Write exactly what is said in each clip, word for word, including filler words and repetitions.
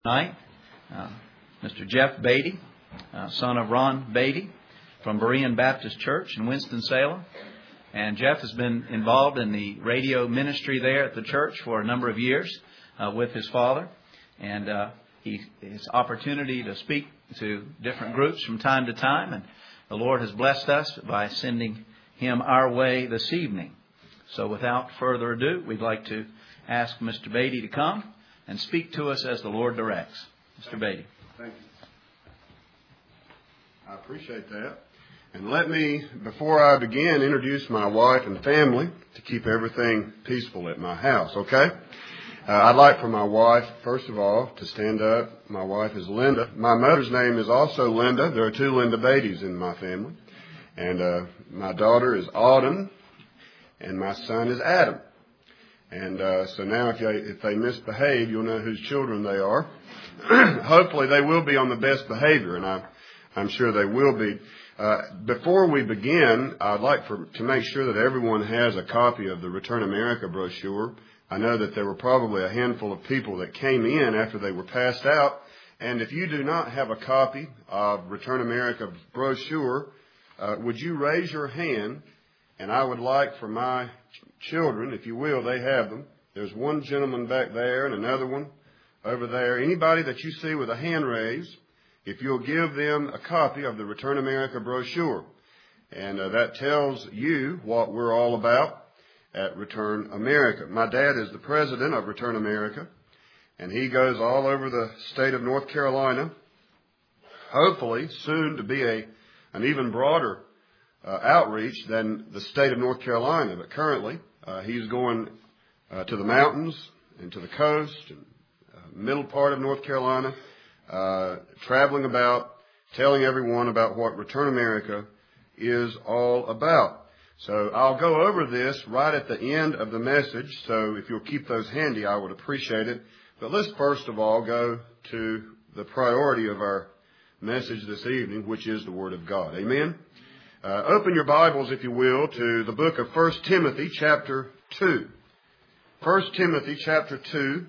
Tonight, uh, Mister Jeff Beatty, uh, son of Ron Beatty from Berean Baptist Church in Winston-Salem. And Jeff has been involved in the radio ministry there at the church for a number of years uh, with his father. And uh, he his opportunity to speak to different groups from time to time. And the Lord has blessed us by sending him our way this evening. So without further ado, we'd like to ask Mister Beatty to come and speak to us as the Lord directs. Mister Beatty. Thank you. I appreciate that. And let me, before I begin, introduce my wife and family to keep everything peaceful at my house, okay? Uh, I'd like for my wife, first of all, to stand up. My wife is Linda. My mother's name is also Linda. There are two Linda Beattys in my family. And uh, my daughter is Autumn, and my son is Adam. And uh, so now if, you, if they misbehave, you'll know whose children they are. Hopefully they will be on the best behavior, and I, I'm sure they will be. Uh, before we begin, I'd like for, to make sure that everyone has a copy of the Return America brochure. I know that there were probably a handful of people that came in after they were passed out. And if you do not have a copy of Return America brochure, uh, would you raise your hand? And I would like for my children, if you will, they have them. There's one gentleman back there and another one over there. Anybody that you see with a hand raised, if you'll give them a copy of the Return America brochure. And uh, that tells you what we're all about at Return America. My dad is the president of Return America, and he goes all over the state of North Carolina, hopefully soon to be a an even broader uh, outreach than the state of North Carolina. But currently, uh, he's going uh, to the mountains and to the coast and uh, middle part of North Carolina, Uh, traveling about, telling everyone about what Return America is all about. So I'll go over this right at the end of the message, so if you'll keep those handy, I would appreciate it. But let's first of all go to the priority of our message this evening, which is the Word of God. Amen? Uh, open your Bibles, if you will, to the book of First Timothy chapter two. First Timothy chapter two.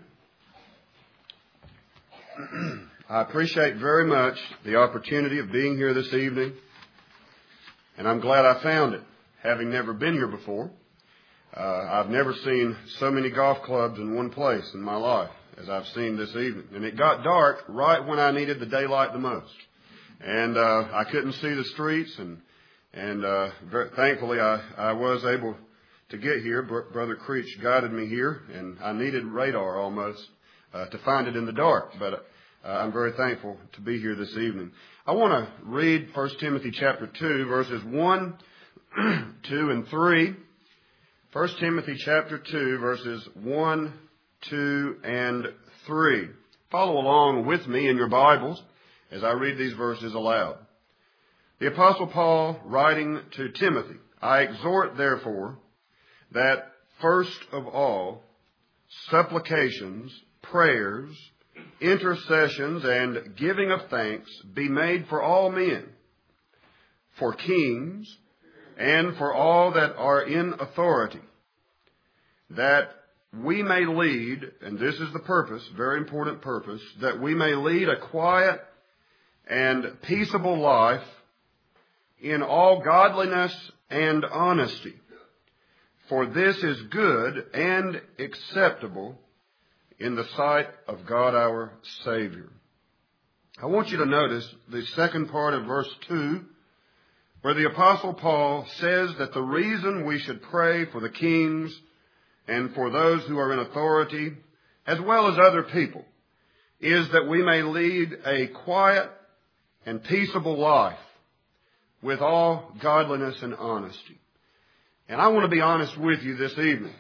I appreciate very much the opportunity of being here this evening, and I'm glad I found it, having never been here before. Uh, I've never seen so many golf clubs in one place in my life as I've seen this evening. And it got dark right when I needed the daylight the most. And uh, I couldn't see the streets, and and uh, very, thankfully I, I was able to get here. Br- Brother Creech guided me here, and I needed radar almost uh, to find it in the dark. But Uh, I'm very thankful to be here this evening. I want to read First Timothy chapter two, verses one, two, and three. First Timothy chapter two, verses one, two, and three. Follow along with me in your Bibles as I read these verses aloud. The Apostle Paul, writing to Timothy, I exhort, therefore, that first of all, supplications, prayers, intercessions, and giving of thanks be made for all men, for kings, and for all that are in authority, that we may lead, and this is the purpose, very important purpose, that we may lead a quiet and peaceable life in all godliness and honesty. For this is good and acceptable in the sight of God our Savior. I want you to notice the second part of verse two, where the Apostle Paul says that the reason we should pray for the kings and for those who are in authority, as well as other people, is that we may lead a quiet and peaceable life with all godliness and honesty. And I want to be honest with you this evening.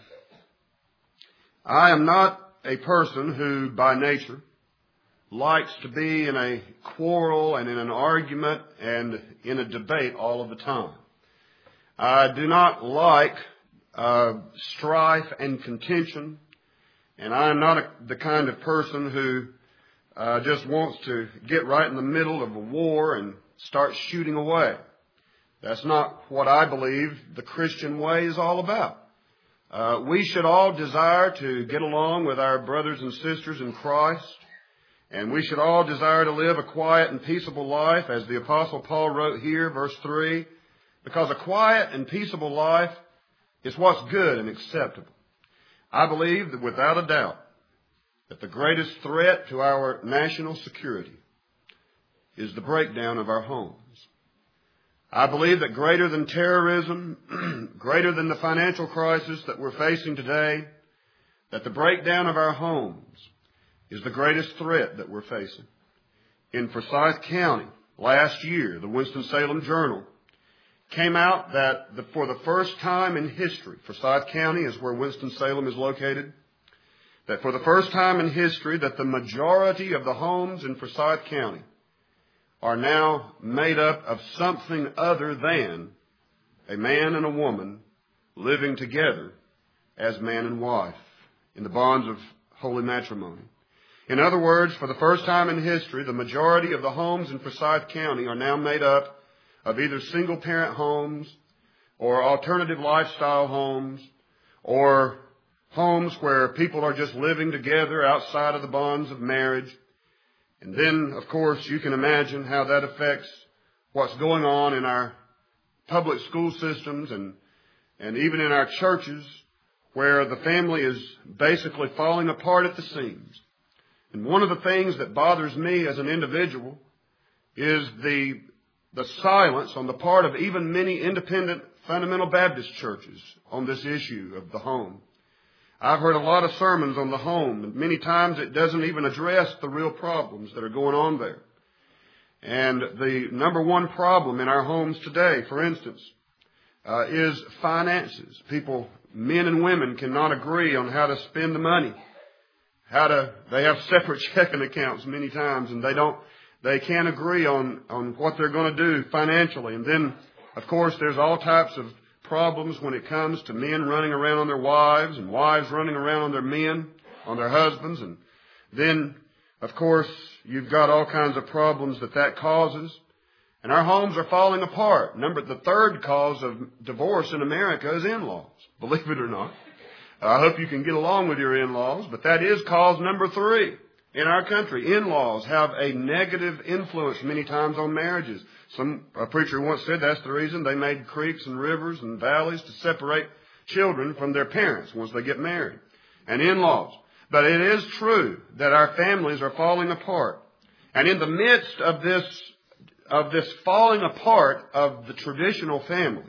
I am not a person who, by nature, likes to be in a quarrel and in an argument and in a debate all of the time. I do not like uh, strife and contention, and I am not a, the kind of person who uh, just wants to get right in the middle of a war and start shooting away. That's not what I believe the Christian way is all about. Uh, we should all desire to get along with our brothers and sisters in Christ And we should all desire to live a quiet and peaceable life, as the Apostle Paul wrote here, verse three, because a quiet and peaceable life is what's good and acceptable. I believe that without a doubt that the greatest threat to our national security is the breakdown of our homes. I believe that greater than terrorism, greater than the financial crisis that we're facing today, that the breakdown of our homes is the greatest threat that we're facing. In Forsyth County, last year, the Winston-Salem Journal came out that the, for the first time in history, Forsyth County is where Winston-Salem is located, that for the first time in history, that the majority of the homes in Forsyth County are now made up of something other than a man and a woman living together as man and wife in the bonds of holy matrimony. In other words, for the first time in history, the majority of the homes in Forsyth County are now made up of either single-parent homes or alternative lifestyle homes or homes where people are just living together outside of the bonds of marriage. And then, of course, you can imagine how that affects what's going on in our public school systems and, and even in our churches, where the family is basically falling apart at the seams. And one of the things that bothers me as an individual is the, the silence on the part of even many independent fundamental Baptist churches on this issue of the home. I've heard a lot of sermons on the home, and many times it doesn't even address the real problems that are going on there. And the number one problem in our homes today, for instance, uh, is finances. People, men and women, cannot agree on how to spend the money. How to, they have separate checking accounts many times, and they don't, they can't agree on, on what they're going to do financially. And then, of course, there's all types of problems when it comes to men running around on their wives and wives running around on their men, on their husbands. And then, of course, you've got all kinds of problems that that causes. And our homes are falling apart. Number, the third cause of divorce in America is in-laws, believe it or not. I hope you can get along with your in-laws, but that is cause number three in our country. In-laws have a negative influence many times on marriages. Some a preacher once said that's the reason they made creeks and rivers and valleys to separate children from their parents once they get married. And in-laws. But it is true that our families are falling apart. And in the midst of this, of this falling apart of the traditional family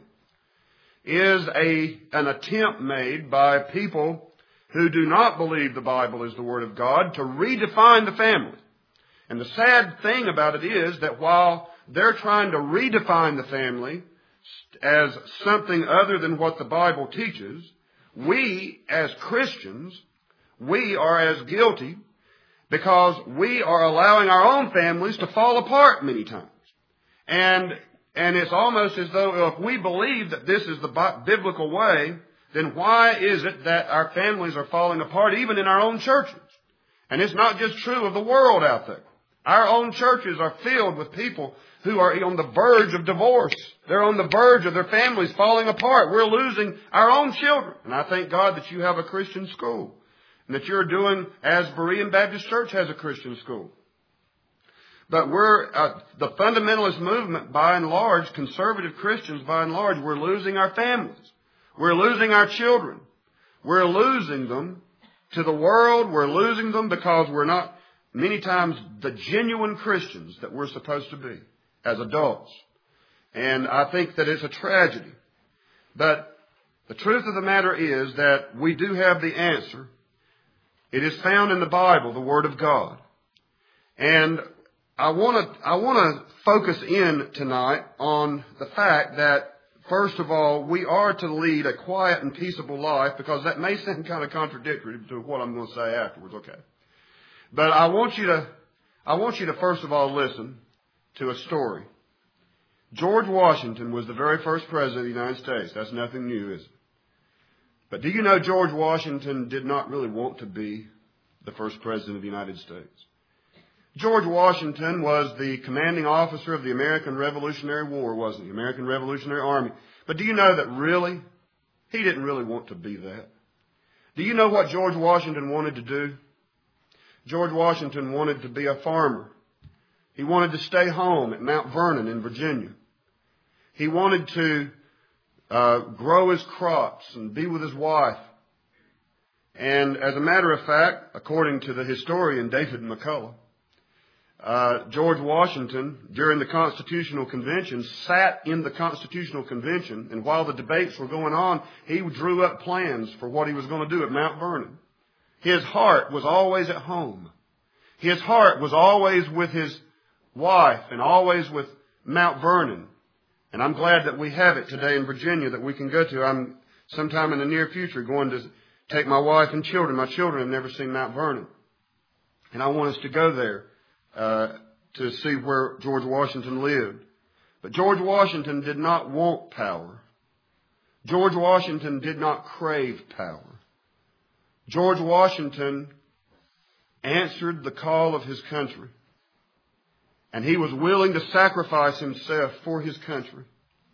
is a, an attempt made by people who do not believe the Bible is the Word of God to redefine the family. And the sad thing about it is that while they're trying to redefine the family as something other than what the Bible teaches, we as Christians, we are as guilty because we are allowing our own families to fall apart many times. And and it's almost as though if we believe that this is the biblical way, then why is it that our families are falling apart even in our own churches? And it's not just true of the world out there. Our own churches are filled with people who are on the verge of divorce. They're on the verge of their families falling apart. We're losing our own children. And I thank God that you have a Christian school and that you're doing as Berean Baptist Church has a Christian school. But we're, uh, the fundamentalist movement, by and large, conservative Christians, by and large, we're losing our families. We're losing our children. We're losing them to the world. We're losing them because we're not, many times, the genuine Christians that we're supposed to be as adults. And I think that it's a tragedy. But the truth of the matter is that we do have the answer. It is found in the Bible, the Word of God. And I want to I want to focus in tonight on the fact that, first of all, we are to lead a quiet and peaceable life, because that may sound kind of contradictory to what I'm going to say afterwards. Okay, but I want you to I want you to first of all listen to a story. George Washington was the very first president of the United States. That's nothing new, is it? But do you know George Washington did not really want to be the first president of the United States? George Washington was the commanding officer of the American Revolutionary War, wasn't he? American Revolutionary Army. But do you know that really, he didn't really want to be that? Do you know what George Washington wanted to do? George Washington wanted to be a farmer. He wanted to stay home at Mount Vernon in Virginia. He wanted to uh, grow his crops and be with his wife. And as a matter of fact, according to the historian David McCullough, uh, George Washington, during the Constitutional Convention, sat in the Constitutional Convention, and while the debates were going on, he drew up plans for what he was going to do at Mount Vernon. His heart was always at home. His heart was always with his wife and always with Mount Vernon. And I'm glad that we have it today in Virginia that we can go to. I'm sometime in the near future going to take my wife and children. My children have never seen Mount Vernon. And I want us to go there uh, to see where George Washington lived. But George Washington did not want power. George Washington did not crave power. George Washington answered the call of his country. And he was willing to sacrifice himself for his country.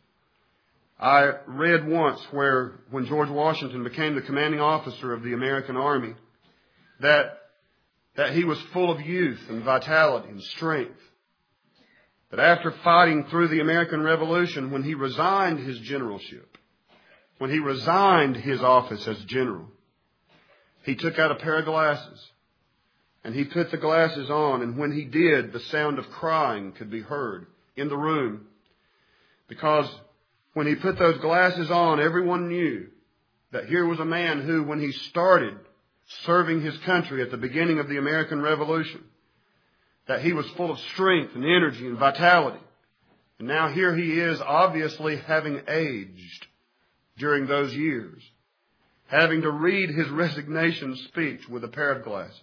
I read once where, when George Washington became the commanding officer of the American Army, that, that he was full of youth and vitality and strength. That after fighting through the American Revolution, when he resigned his generalship, when he resigned his office as general, he took out a pair of glasses. And he put the glasses on, and when he did, the sound of crying could be heard in the room. Because when he put those glasses on, everyone knew that here was a man who, when he started serving his country at the beginning of the American Revolution, that he was full of strength and energy and vitality. And now here he is, obviously having aged during those years, having to read his resignation speech with a pair of glasses.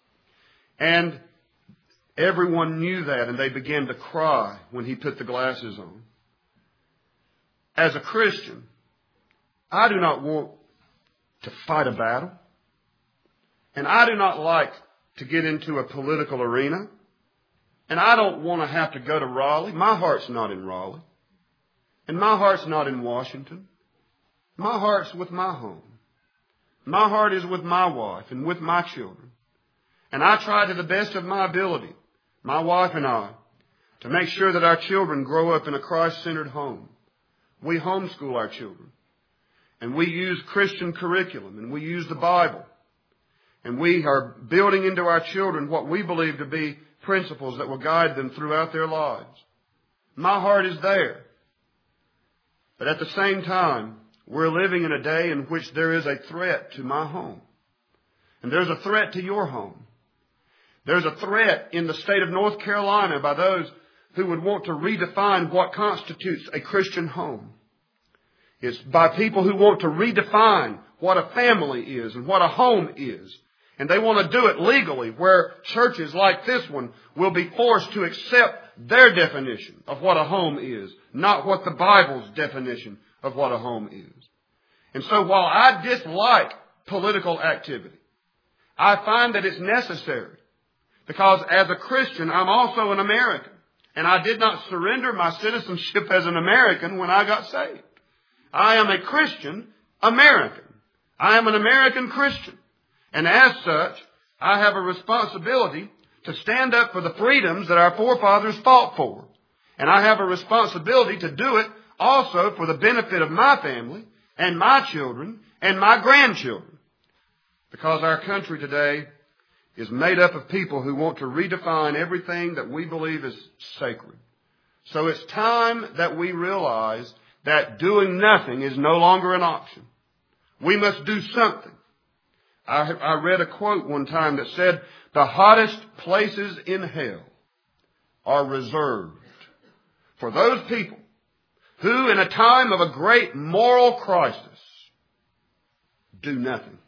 And everyone knew that, and they began to cry when he put the glasses on. As a Christian, I do not want to fight a battle. And I do not like to get into a political arena. And I don't want to have to go to Raleigh. My heart's not in Raleigh. And my heart's not in Washington. My heart's with my home. My heart is with my wife and with my children. And I try to the best of my ability, my wife and I, to make sure that our children grow up in a Christ-centered home. We homeschool our children. And we use Christian curriculum. And we use the Bible. And we are building into our children what we believe to be principles that will guide them throughout their lives. My heart is there. But at the same time, we're living in a day in which there is a threat to my home. And there's a threat to your home. There's a threat in the state of North Carolina by those who would want to redefine what constitutes a Christian home. It's by people who want to redefine what a family is and what a home is. And they want to do it legally, where churches like this one will be forced to accept their definition of what a home is, not what the Bible's definition of what a home is. And so while I dislike political activity, I find that it's necessary. Because as a Christian, I'm also an American. And I did not surrender my citizenship as an American when I got saved. I am a Christian American. I am an American Christian. And as such, I have a responsibility to stand up for the freedoms that our forefathers fought for. And I have a responsibility to do it also for the benefit of my family and my children and my grandchildren. Because our country today is made up of people who want to redefine everything that we believe is sacred. So it's time that we realize that doing nothing is no longer an option. We must do something. I, I read a quote one time that said, the hottest places in hell are reserved for those people who, in a time of a great moral crisis, do nothing.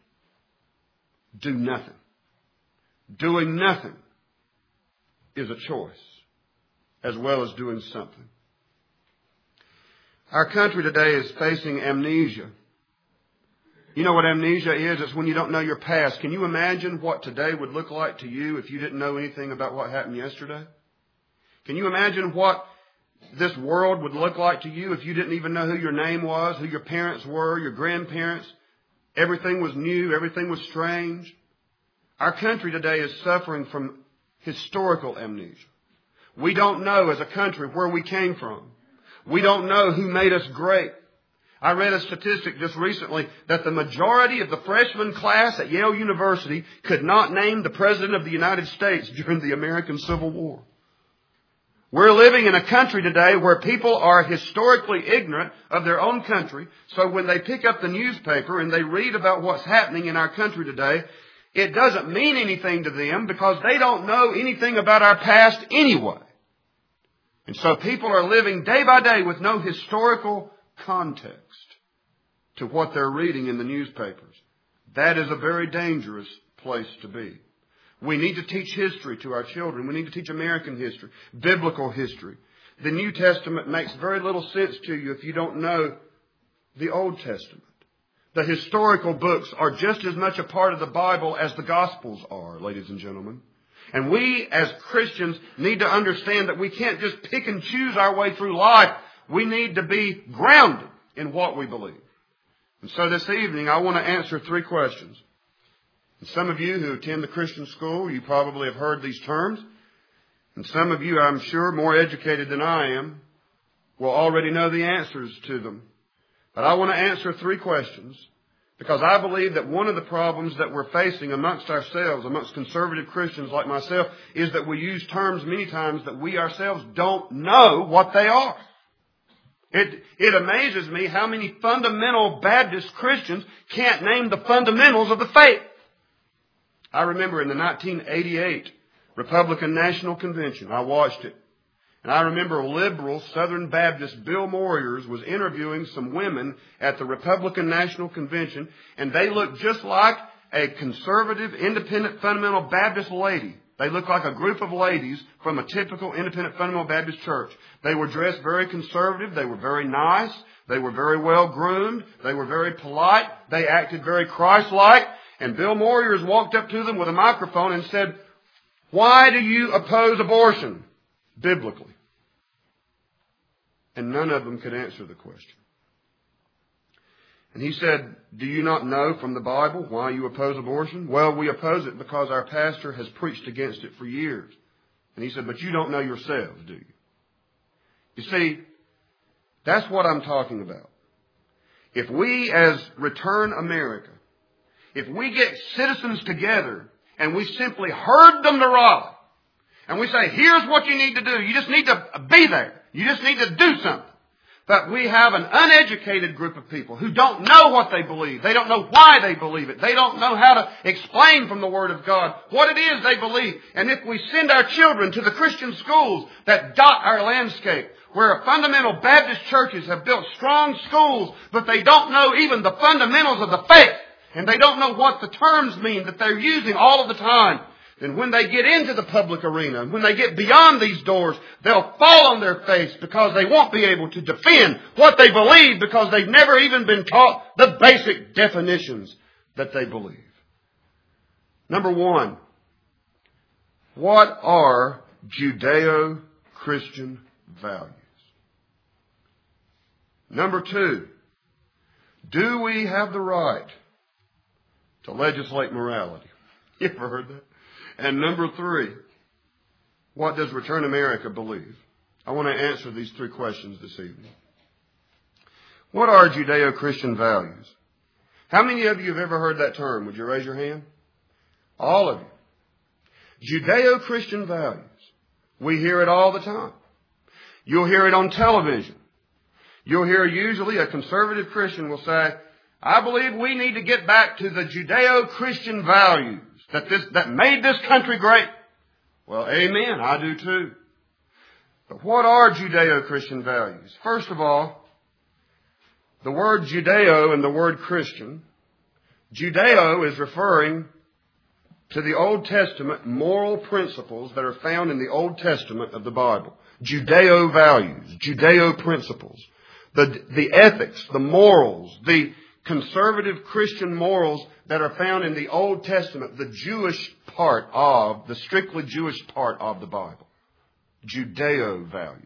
Do nothing. Doing nothing is a choice, as well as doing something. Our country today is facing amnesia. You know what amnesia is? It's when you don't know your past. Can you imagine what today would look like to you if you didn't know anything about what happened yesterday? Can you imagine what this world would look like to you if you didn't even know who your name was, who your parents were, your grandparents? Everything was new. Everything was strange. Our country today is suffering from historical amnesia. We don't know as a country where we came from. We don't know who made us great. I read a statistic just recently that the majority of the freshman class at Yale University could not name the President of the United States during the American Civil War. We're living in a country today where people are historically ignorant of their own country. So when they pick up the newspaper and they read about what's happening in our country today, it doesn't mean anything to them because they don't know anything about our past anyway. And so people are living day by day with no historical context to what they're reading in the newspapers. That is a very dangerous place to be. We need to teach history to our children. We need to teach American history, biblical history. The New Testament makes very little sense to you if you don't know the Old Testament. The historical books are just as much a part of the Bible as the Gospels are, ladies and gentlemen. And we as Christians need to understand that we can't just pick and choose our way through life. We need to be grounded in what we believe. And so this evening I want to answer three questions. And some of you who attend the Christian school, you probably have heard these terms. And some of you, I'm sure, more educated than I am, will already know the answers to them. But I want to answer three questions because I believe that one of the problems that we're facing amongst ourselves, amongst conservative Christians like myself, is that we use terms many times that we ourselves don't know what they are. It, it amazes me how many fundamental Baptist Christians can't name the fundamentals of the faith. I remember in the nineteen eighty-eight Republican National Convention, I watched it. And I remember liberal Southern Baptist Bill Moyers was interviewing some women at the Republican National Convention, and they looked just like a conservative, independent, fundamental Baptist lady. They looked like a group of ladies from a typical independent, fundamental Baptist church. They were dressed very conservative. They were very nice. They were very well groomed. They were very polite. They acted very Christ-like. And Bill Moyers walked up to them with a microphone and said, "Why do you oppose abortion biblically?" And none of them could answer the question. And he said, "Do you not know from the Bible why you oppose abortion?" "Well, we oppose it because our pastor has preached against it for years." And he said, "But you don't know yourselves, do you?" You see, that's what I'm talking about. If we as Return America, if we get citizens together and we simply herd them to Raleigh, and we say, here's what you need to do. You just need to be there. You just need to do something. But we have an uneducated group of people who don't know what they believe. They don't know why they believe it. They don't know how to explain from the Word of God what it is they believe. And if we send our children to the Christian schools that dot our landscape, where fundamental Baptist churches have built strong schools, but they don't know even the fundamentals of the faith, and they don't know what the terms mean that they're using all of the time, then when they get into the public arena, when they get beyond these doors, they'll fall on their face because they won't be able to defend what they believe because they've never even been taught the basic definitions that they believe. Number one, what are Judeo-Christian values? Number two, do we have the right to legislate morality? You ever heard that? And number three, what does Return America believe? I want to answer these three questions this evening. What are Judeo-Christian values? How many of you have ever heard that term? Would you raise your hand? All of you. Judeo-Christian values. We hear it all the time. You'll hear it on television. You'll hear usually a conservative Christian will say, I believe we need to get back to the Judeo-Christian values that this, that made this country great. Well, amen. I do too. But what are Judeo-Christian values? First of all, the word Judeo and the word Christian. Judeo is referring to the Old Testament moral principles that are found in the Old Testament of the Bible. Judeo values, Judeo principles, the, the ethics, the morals, the conservative Christian morals that are found in the Old Testament, the Jewish part of, the strictly Jewish part of the Bible. Judeo values.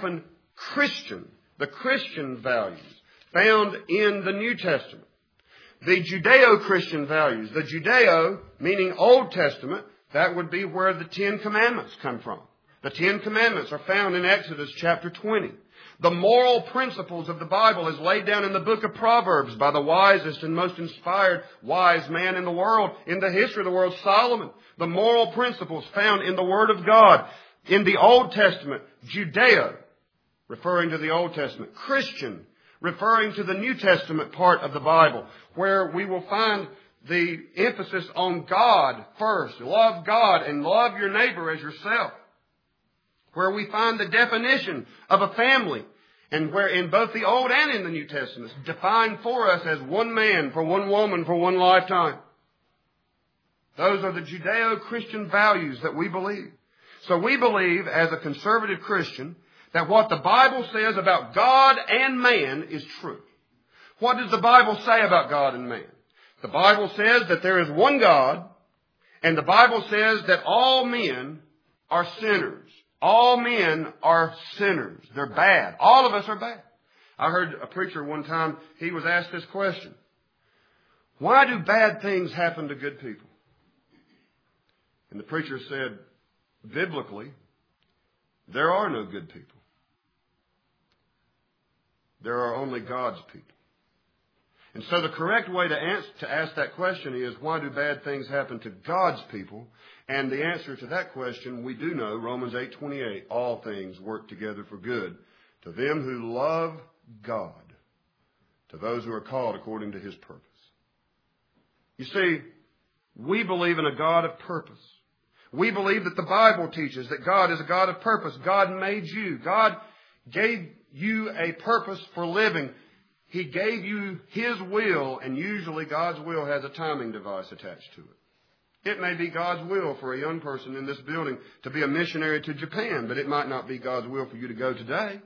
Judeo-Christian, the Christian values found in the New Testament. the Judeo-Christian values. The Judeo, meaning Old Testament, that would be where the Ten Commandments come from. The Ten Commandments are found in Exodus chapter twenty. The moral principles of the Bible is laid down in the book of Proverbs by the wisest and most inspired wise man in the world, in the history of the world, Solomon. The moral principles found in the Word of God. In the Old Testament, Judeo, referring to the Old Testament. Christian, referring to the New Testament part of the Bible, where we will find the emphasis on God first. Love God and love your neighbor as yourself. Where we find the definition of a family, and where in both the Old and in the New Testaments, defined for us as one man for one woman for one lifetime. Those are the Judeo-Christian values that we believe. So we believe, as a conservative Christian, that what the Bible says about God and man is true. What does the Bible say about God and man? The Bible says that there is one God, and the Bible says that all men are sinners. All men are sinners. They're bad. All of us are bad. I heard a preacher one time, he was asked this question. Why do bad things happen to good people? And the preacher said, biblically, there are no good people. There are only God's people. And so the correct way to, answer, to ask that question is, why do bad things happen to God's people? And the answer to that question, we do know, Romans eight twenty-eight, all things work together for good to them who love God, to those who are called according to His purpose. You see, we believe in a God of purpose. We believe that the Bible teaches that God is a God of purpose. God made you. God gave you a purpose for living. He gave you His will, and usually God's will has a timing device attached to it. It may be God's will for a young person in this building to be a missionary to Japan, but it might not be God's will for you to go today.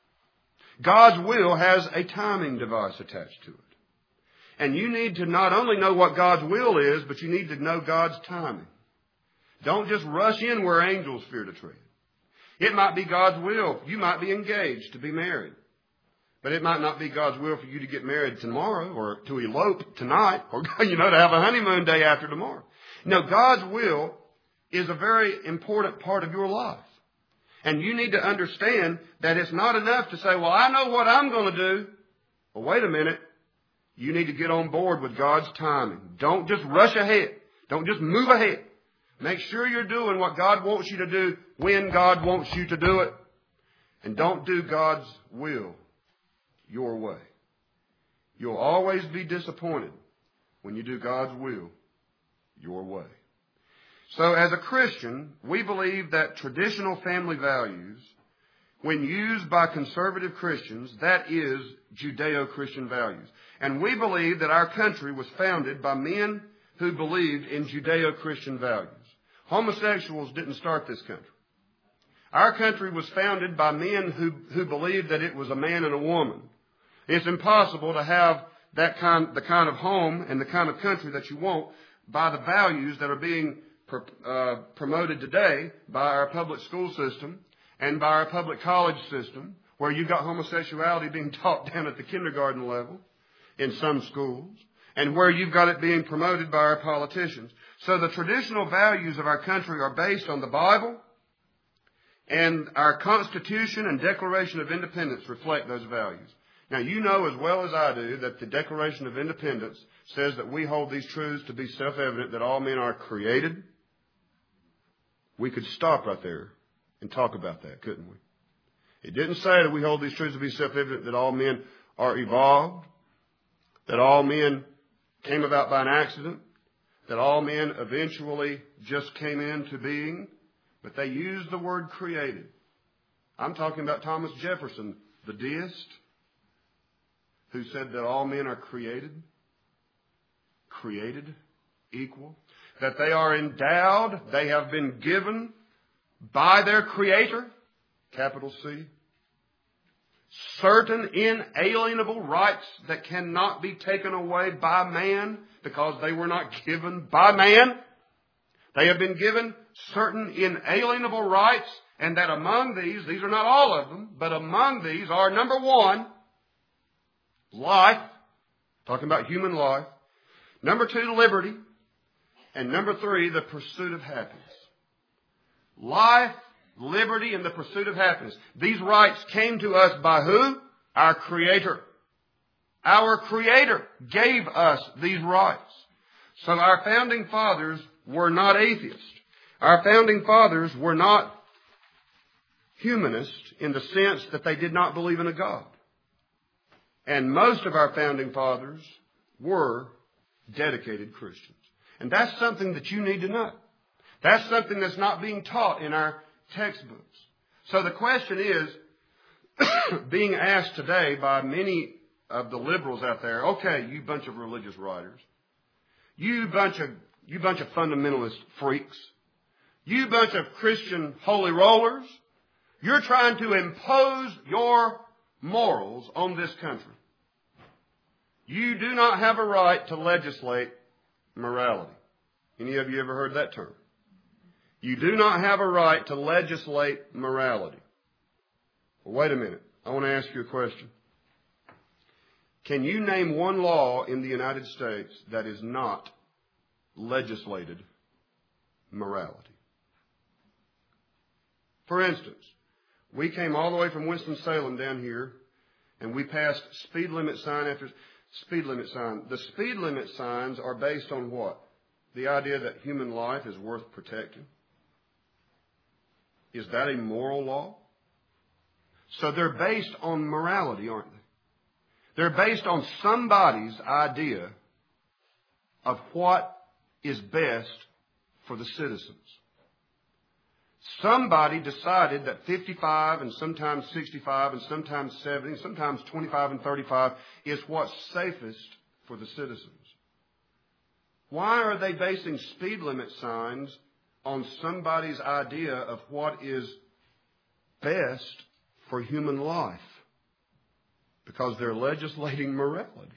God's will has a timing device attached to it. And you need to not only know what God's will is, but you need to know God's timing. Don't just rush in where angels fear to tread. It might be God's will. You might be engaged to be married. But it might not be God's will for you to get married tomorrow or to elope tonight or, you know, to have a honeymoon day after tomorrow. No, God's will is a very important part of your life. And you need to understand that it's not enough to say, well, I know what I'm going to do. Well, wait a minute. You need to get on board with God's timing. Don't just rush ahead. Don't just move ahead. Make sure you're doing what God wants you to do when God wants you to do it. And don't do God's will your way. You'll always be disappointed when you do God's will your way. So as a Christian, we believe that traditional family values, when used by conservative Christians, that is Judeo-Christian values. And we believe that our country was founded by men who believed in Judeo-Christian values. Homosexuals didn't start this country. Our country was founded by men who, who believed that it was a man and a woman. It's impossible to have that kind, the kind of home and the kind of country that you want by the values that are being pro, uh, promoted today by our public school system and by our public college system, where you've got homosexuality being taught down at the kindergarten level in some schools, and where you've got it being promoted by our politicians. So the traditional values of our country are based on the Bible, and our Constitution and Declaration of Independence reflect those values. Now, you know as well as I do that the Declaration of Independence says that we hold these truths to be self-evident, that all men are created. We could stop right there and talk about that, couldn't we? It didn't say that we hold these truths to be self-evident, that all men are evolved, that all men came about by an accident, that all men eventually just came into being, but they used the word created. I'm talking about Thomas Jefferson, the deist, who said that all men are created, created, equal, that they are endowed, they have been given by their Creator, capital C, certain inalienable rights that cannot be taken away by man because they were not given by man. They have been given certain inalienable rights, and that among these, these are not all of them, but among these are, number one, life, talking about human life, Number two, liberty. And number three, the pursuit of happiness. Life, liberty, and the pursuit of happiness. These rights came to us by who? Our Creator. Our Creator gave us these rights. So our founding fathers were not atheists. Our founding fathers were not humanists in the sense that they did not believe in a God. And most of our founding fathers were dedicated Christians. And that's something that you need to know. That's something that's not being taught in our textbooks. So the question is, being asked today by many of the liberals out there, okay, you bunch of religious writers, you bunch of, you bunch of fundamentalist freaks, you bunch of Christian holy rollers, you're trying to impose your morals on this country. You do not have a right to legislate morality. Any of you ever heard that term? You do not have a right to legislate morality. Well, wait a minute. I want to ask you a question. Can you name one law in the United States that is not legislated morality? For instance, we came all the way from Winston-Salem down here, and we passed speed limit sign after speed limit sign. The speed limit signs are based on what? The idea that human life is worth protecting. Is that a moral law? So they're based on morality, aren't they? They're based on somebody's idea of what is best for the citizens. Somebody decided that fifty-five and sometimes sixty-five and sometimes seventy, sometimes twenty-five and thirty-five is what's safest for the citizens. Why are they basing speed limit signs on somebody's idea of what is best for human life? Because they're legislating morality.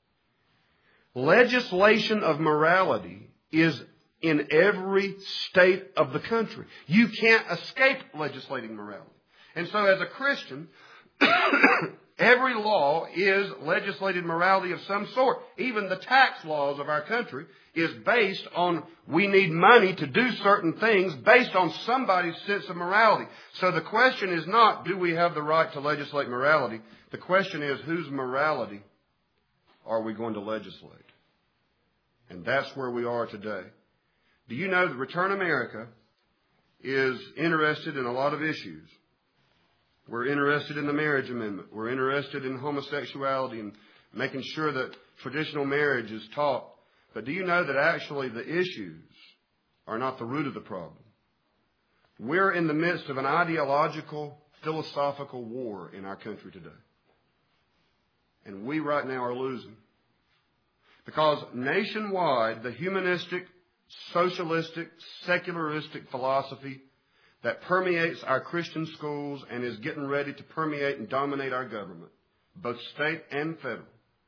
Legislation of morality is in every state of the country. You can't escape legislating morality. And so as a Christian, every law is legislated morality of some sort. Even the tax laws of our country is based on we need money to do certain things based on somebody's sense of morality. So the question is not, do we have the right to legislate morality? The question is, whose morality are we going to legislate? And that's where we are today. Do you know that Return America is interested in a lot of issues? We're interested in the marriage amendment. We're interested in homosexuality and making sure that traditional marriage is taught. But do you know that actually the issues are not the root of the problem? We're in the midst of an ideological, philosophical war in our country today. And we right now are losing. Because nationwide, the humanistic, socialistic, secularistic philosophy that permeates our Christian schools and is getting ready to permeate and dominate our government, both state and federal,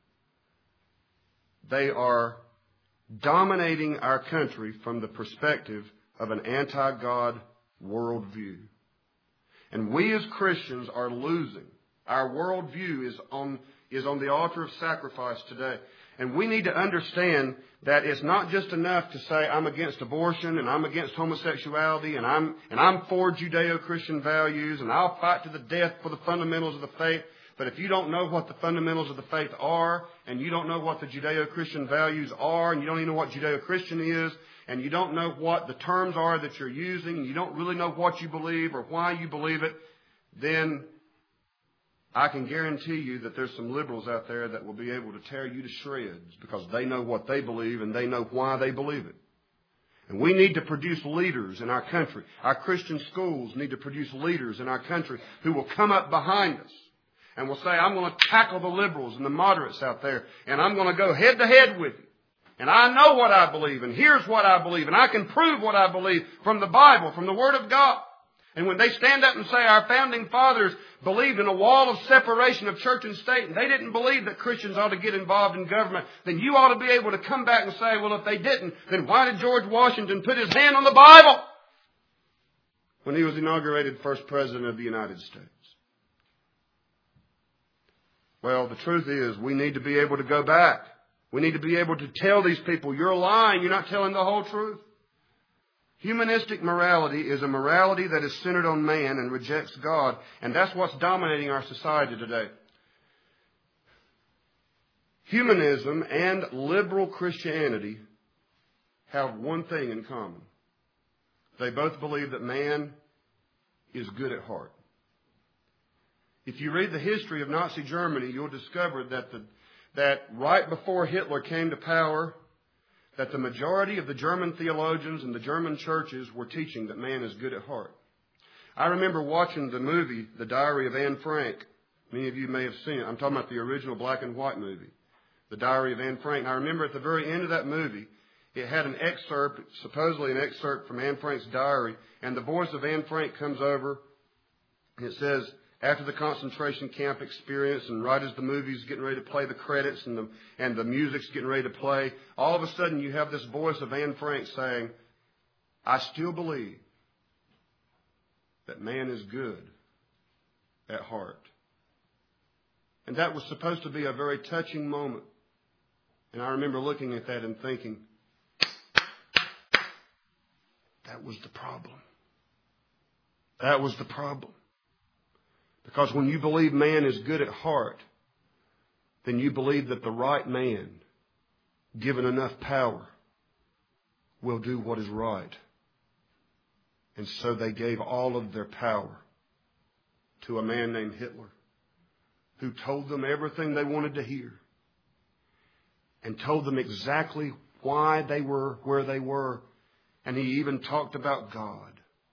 they are dominating our country from the perspective of an anti-God worldview. And we as Christians are losing. Our worldview is on, is on the altar of sacrifice today. And we need to understand that it's not just enough to say I'm against abortion and I'm against homosexuality and I'm and I'm for Judeo-Christian values and I'll fight to the death for the fundamentals of the faith. But if you don't know what the fundamentals of the faith are, and you don't know what the Judeo-Christian values are, and you don't even know what Judeo-Christian is, and you don't know what the terms are that you're using, and you don't really know what you believe or why you believe it, then I can guarantee you that there's some liberals out there that will be able to tear you to shreds because they know what they believe and they know why they believe it. And we need to produce leaders in our country. Our Christian schools need to produce leaders in our country who will come up behind us and will say, I'm going to tackle the liberals and the moderates out there, and I'm going to go head to head with you. And I know what I believe, and here's what I believe, and I can prove what I believe from the Bible, from the Word of God. And when they stand up and say our founding fathers believed in a wall of separation of church and state, and they didn't believe that Christians ought to get involved in government, then you ought to be able to come back and say, well, if they didn't, then why did George Washington put his hand on the Bible when he was inaugurated first president of the United States? Well, the truth is we need to be able to go back. We need to be able to tell these people, you're lying, you're not telling the whole truth. Humanistic morality is a morality that is centered on man and rejects God, and that's what's dominating our society today. Humanism and liberal Christianity have one thing in common. They both believe that man is good at heart. If you read the history of Nazi Germany, you'll discover that the, that right before Hitler came to power, that the majority of the German theologians and the German churches were teaching that man is good at heart. I remember watching the movie, The Diary of Anne Frank. Many of you may have seen it. I'm talking about the original black and white movie, The Diary of Anne Frank. And I remember at the very end of that movie, it had an excerpt, supposedly an excerpt from Anne Frank's diary, and the voice of Anne Frank comes over, and it says, after the concentration camp experience, and right as the movie's getting ready to play the credits and the, and the music's getting ready to play, all of a sudden you have this voice of Anne Frank saying, I still believe that man is good at heart. And that was supposed to be a very touching moment. And I remember looking at that and thinking, that was the problem. That was the problem. Because when you believe man is good at heart, then you believe that the right man, given enough power, will do what is right. And so they gave all of their power to a man named Hitler, who told them everything they wanted to hear and told them exactly why they were where they were. And he even talked about God.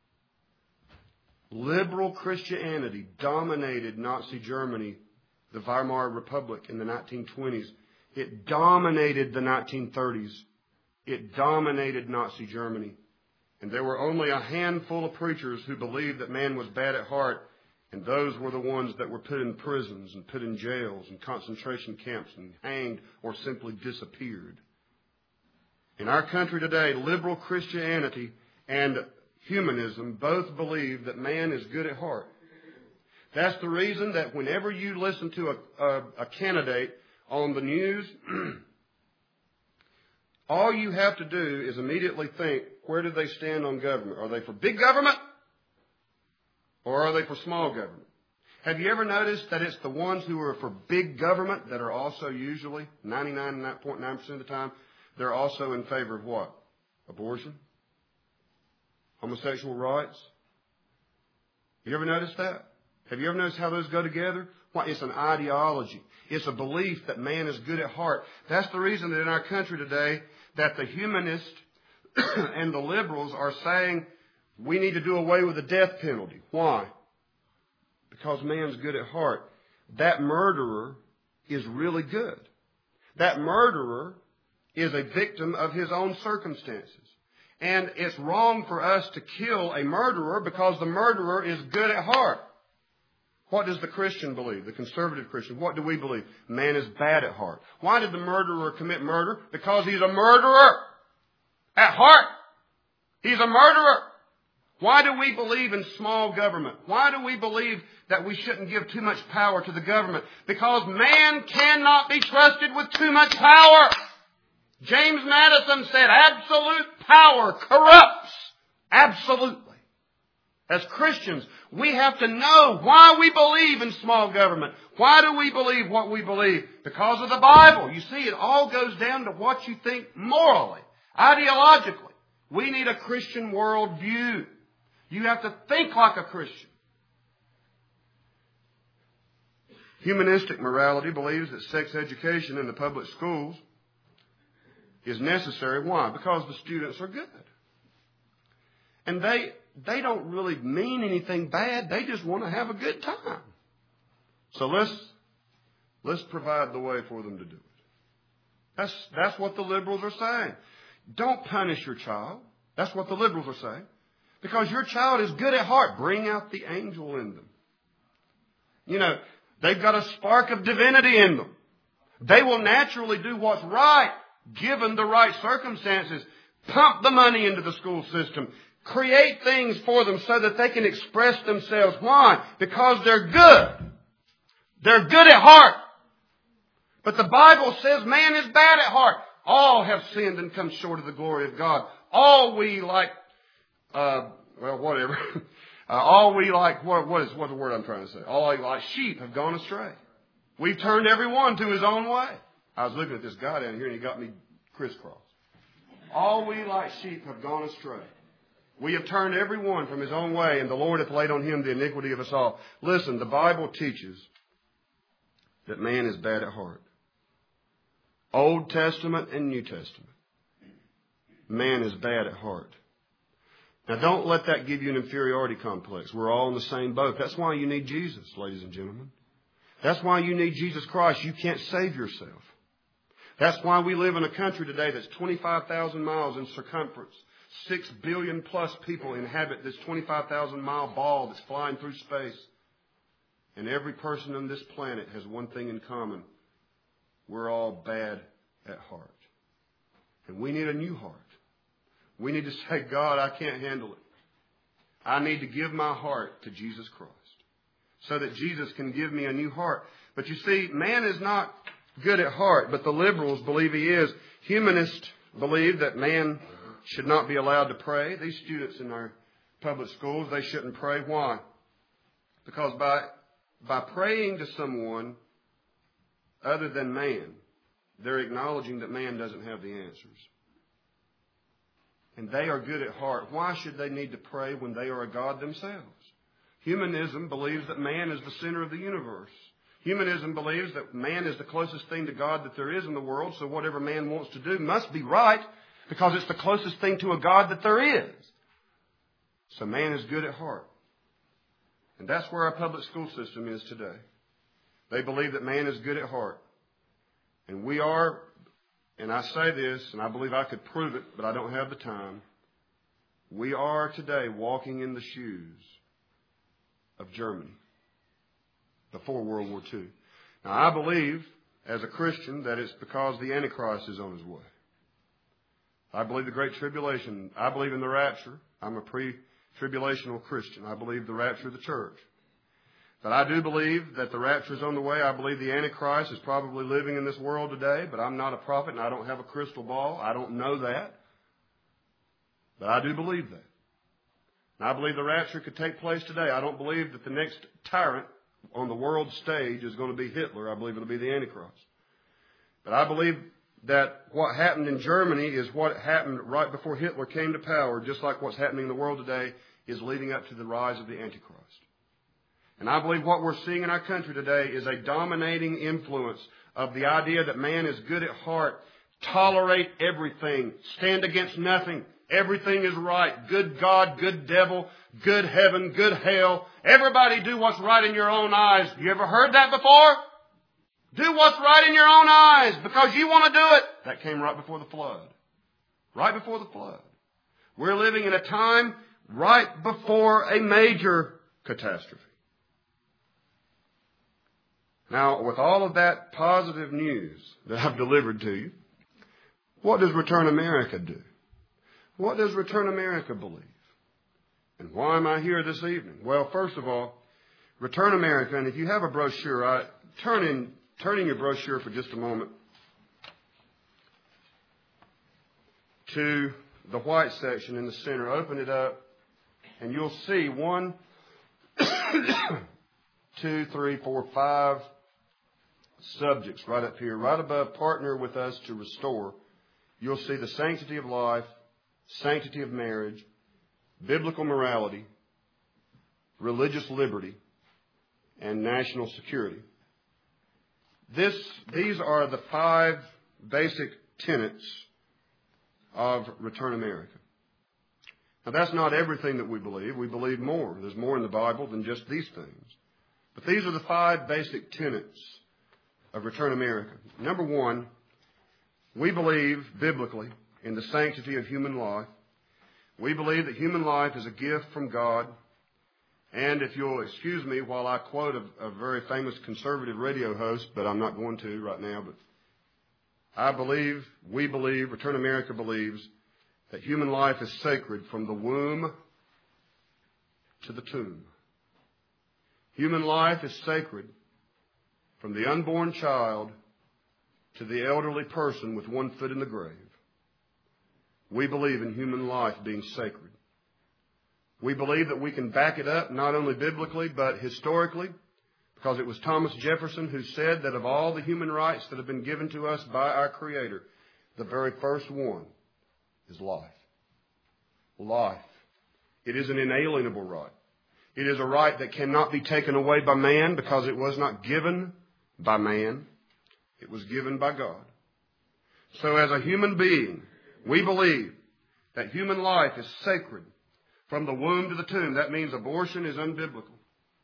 Liberal Christianity dominated Nazi Germany, the Weimar Republic in the nineteen twenties. It dominated the nineteen thirties. It dominated Nazi Germany. And there were only a handful of preachers who believed that man was bad at heart, and those were the ones that were put in prisons and put in jails and concentration camps and hanged or simply disappeared. In our country today, liberal Christianity and humanism both believe that man is good at heart. That's the reason that whenever you listen to a, a, a candidate on the news, all you have to do is immediately think, where do they stand on government? Are they for big government or are they for small government? Have you ever noticed that it's the ones who are for big government that are also usually, ninety-nine point nine percent of the time, they're also in favor of what? Abortion? Homosexual rights? You ever noticed that? Have you ever noticed how those go together? Why, it's an ideology. It's a belief that man is good at heart. That's the reason that in our country today that the humanists and the liberals are saying we need to do away with the death penalty. Why? Because man's good at heart. That murderer is really good. That murderer is a victim of his own circumstances. And it's wrong for us to kill a murderer because the murderer is good at heart. What does the Christian believe? The conservative Christian. What do we believe? Man is bad at heart. Why did the murderer commit murder? Because he's a murderer. At heart, he's a murderer. Why do we believe in small government? Why do we believe that we shouldn't give too much power to the government? Because man cannot be trusted with too much power. James Madison said, absolute power corrupts. Absolutely. As Christians, we have to know why we believe in small government. Why do we believe what we believe? Because of the Bible. You see, it all goes down to what you think morally, ideologically. We need a Christian worldview. You have to think like a Christian. Humanistic morality believes that sex education in the public schools is necessary. Why? Because the students are good. And they they don't really mean anything bad. They just want to have a good time. So let's let's provide the way for them to do it. That's that's what the liberals are saying. Don't punish your child. That's what the liberals are saying. Because your child is good at heart. Bring out the angel in them. You know, they've got a spark of divinity in them. They will naturally do what's right, given the right circumstances. Pump the money into the school system. Create things for them so that they can express themselves. Why? Because they're good. They're good at heart. But the Bible says man is bad at heart. All have sinned and come short of the glory of God. All we like, uh, well, whatever. uh, all we like, what, what is what the word I'm trying to say? All we like sheep have gone astray. We've turned every one to his own way. I was looking at this guy down here and he got me crisscrossed. All we like sheep have gone astray. We have turned every one from his own way, and the Lord hath laid on him the iniquity of us all. Listen, the Bible teaches that man is bad at heart. Old Testament and New Testament. Man is bad at heart. Now don't let that give you an inferiority complex. We're all in the same boat. That's why you need Jesus, ladies and gentlemen. That's why you need Jesus Christ. You can't save yourself. That's why we live in a country today that's twenty-five thousand miles in circumference. Six billion plus people inhabit this twenty-five thousand mile ball that's flying through space. And every person on this planet has one thing in common. We're all bad at heart. And we need a new heart. We need to say, God, I can't handle it. I need to give my heart to Jesus Christ so that Jesus can give me a new heart. But you see, man is not good at heart, but the liberals believe he is. Humanists believe that man should not be allowed to pray. These students in our public schools, they shouldn't pray. Why? Because by, by praying to someone other than man, they're acknowledging that man doesn't have the answers. And they are good at heart. Why should they need to pray when they are a God themselves? Humanism believes that man is the center of the universe. Humanism believes that man is the closest thing to God that there is in the world, so whatever man wants to do must be right because it's the closest thing to a God that there is. So man is good at heart. And that's where our public school system is today. They believe that man is good at heart. And we are, and I say this, and I believe I could prove it, but I don't have the time. We are today walking in the shoes of Germany before World War Two. Now, I believe, as a Christian, that it's because the Antichrist is on his way. I believe the Great Tribulation. I believe in the rapture. I'm a pre-tribulational Christian. I believe the rapture of the church. But I do believe that the rapture is on the way. I believe the Antichrist is probably living in this world today, but I'm not a prophet and I don't have a crystal ball. I don't know that. But I do believe that. And I believe the rapture could take place today. I don't believe that the next tyrant on the world stage is going to be Hitler. I believe it'll be the Antichrist. But I believe that what happened in Germany is what happened right before Hitler came to power, just like what's happening in the world today is leading up to the rise of the Antichrist. And I believe what we're seeing in our country today is a dominating influence of the idea that man is good at heart, tolerate everything, stand against nothing. Everything is right. Good God, good devil, good heaven, good hell. Everybody do what's right in your own eyes. You ever heard that before? Do what's right in your own eyes because you want to do it. That came right before the flood. Right before the flood. We're living in a time right before a major catastrophe. Now, with all of that positive news that I've delivered to you, what does Return America do? What does Return America believe? And why am I here this evening? Well, first of all, Return America, and if you have a brochure, I, turn in, turn in your brochure for just a moment to the white section in the center. Open it up, and you'll see one, two, three, four, five subjects right up here. Right above Partner with Us to Restore, you'll see the sanctity of life, sanctity of marriage, biblical morality, religious liberty, and national security. This, these are the five basic tenets of Return America. Now, that's not everything that we believe. We believe more. There's more in the Bible than just these things. But these are the five basic tenets of Return America. Number one, we believe biblically in the sanctity of human life. We believe that human life is a gift from God. And if you'll excuse me while I quote a, a very famous conservative radio host, but I'm not going to right now, but I believe, we believe, Return America believes that human life is sacred from the womb to the tomb. Human life is sacred from the unborn child to the elderly person with one foot in the grave. We believe in human life being sacred. We believe that we can back it up not only biblically but historically, because it was Thomas Jefferson who said that of all the human rights that have been given to us by our Creator, the very first one is life. Life. It is an inalienable right. It is a right that cannot be taken away by man because it was not given by man. It was given by God. So as a human being, we believe that human life is sacred from the womb to the tomb. That means abortion is unbiblical.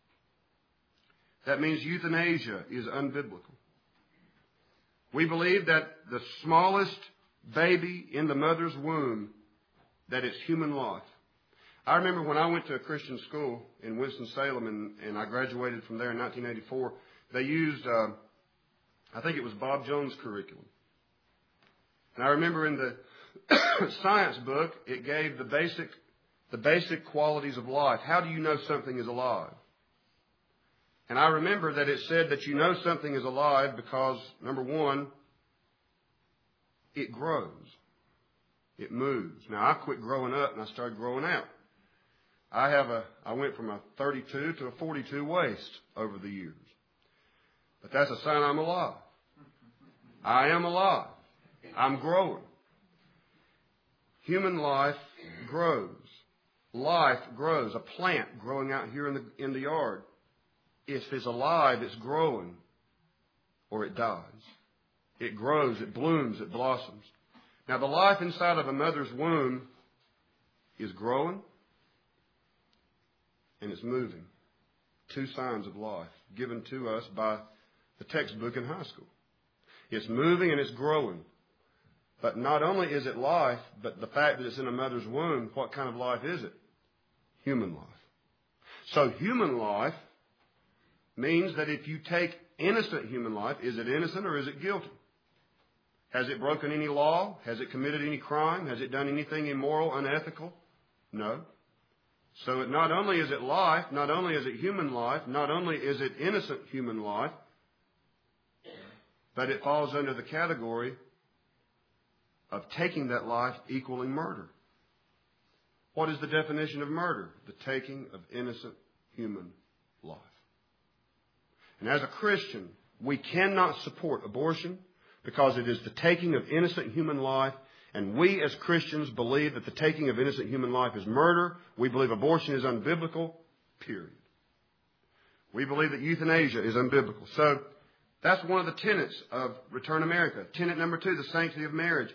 That means euthanasia is unbiblical. We believe that the smallest baby in the mother's womb, that it's human life. I remember when I went to a Christian school in Winston-Salem, and, and I graduated from there in nineteen eighty-four, they used, uh, I think it was Bob Jones' curriculum. And I remember in the science book, it gave the basic, the basic qualities of life. How do you know something is alive? And I remember that it said that you know something is alive because, number one, it grows. It moves. Now, I quit growing up and I started growing out. I have a, I went from a thirty-two to a forty-two waist over the years. But that's a sign I'm alive. I am alive. I'm growing. Human life grows. Life grows. A plant growing out here in the, in the yard, if it's alive, it's growing, or it dies. It grows, it blooms, it blossoms. Now, the life inside of a mother's womb is growing and it's moving. Two signs of life given to us by the textbook in high school. It's moving and it's growing. But not only is it life, but the fact that it's in a mother's womb, what kind of life is it? Human life. So human life means that if you take innocent human life, is it innocent or is it guilty? Has it broken any law? Has it committed any crime? Has it done anything immoral, unethical? No. So it not only is it life, not only is it human life, not only is it innocent human life, but it falls under the category of taking that life equaling murder. What is the definition of murder? The taking of innocent human life. And as a Christian, we cannot support abortion because it is the taking of innocent human life. And we as Christians believe that the taking of innocent human life is murder. We believe abortion is unbiblical, period. We believe that euthanasia is unbiblical. So that's one of the tenets of Return America. Tenet number two, the sanctity of marriage.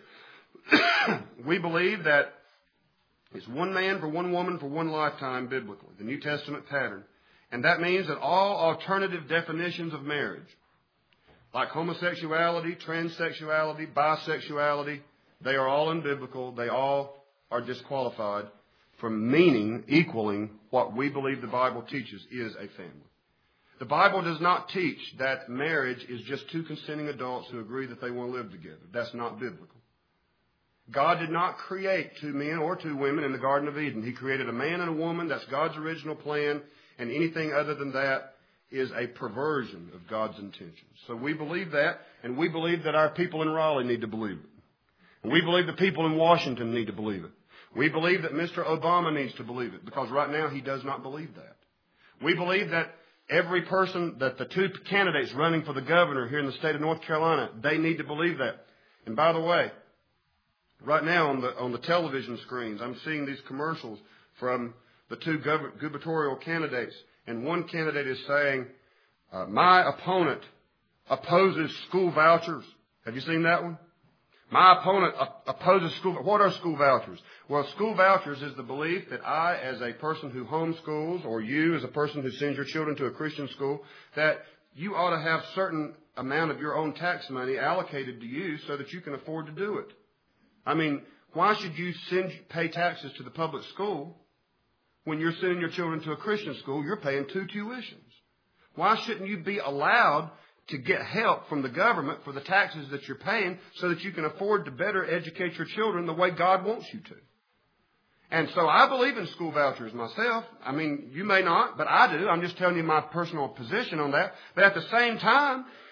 We believe that it's one man for one woman for one lifetime biblically, the New Testament pattern. And that means that all alternative definitions of marriage, like homosexuality, transsexuality, bisexuality, they are all unbiblical. They all are disqualified from meaning equaling what we believe the Bible teaches is a family. The Bible does not teach that marriage is just two consenting adults who agree that they want to live together. That's not biblical. God did not create two men or two women in the Garden of Eden. He created a man and a woman. That's God's original plan. And anything other than that is a perversion of God's intentions. So we believe that, and we believe that our people in Raleigh need to believe it. And we believe the people in Washington need to believe it. We believe that Mister Obama needs to believe it, because right now he does not believe that. We believe that every person, that the two candidates running for the governor here in the state of North Carolina, they need to believe that. And by the way, right now on the on the television screens, I'm seeing these commercials from the two gov- gubernatorial candidates. And one candidate is saying, uh, my opponent opposes school vouchers. Have you seen that one? My opponent op- opposes school. What are school vouchers? Well, school vouchers is the belief that I, as a person who homeschools, or you as a person who sends your children to a Christian school, that you ought to have certain amount of your own tax money allocated to you so that you can afford to do it. I mean, why should you send pay taxes to the public school when you're sending your children to a Christian school? You're paying two tuitions. Why shouldn't you be allowed to get help from the government for the taxes that you're paying so that you can afford to better educate your children the way God wants you to? And so I believe in school vouchers myself. I mean, you may not, but I do. I'm just telling you my personal position on that. But at the same time,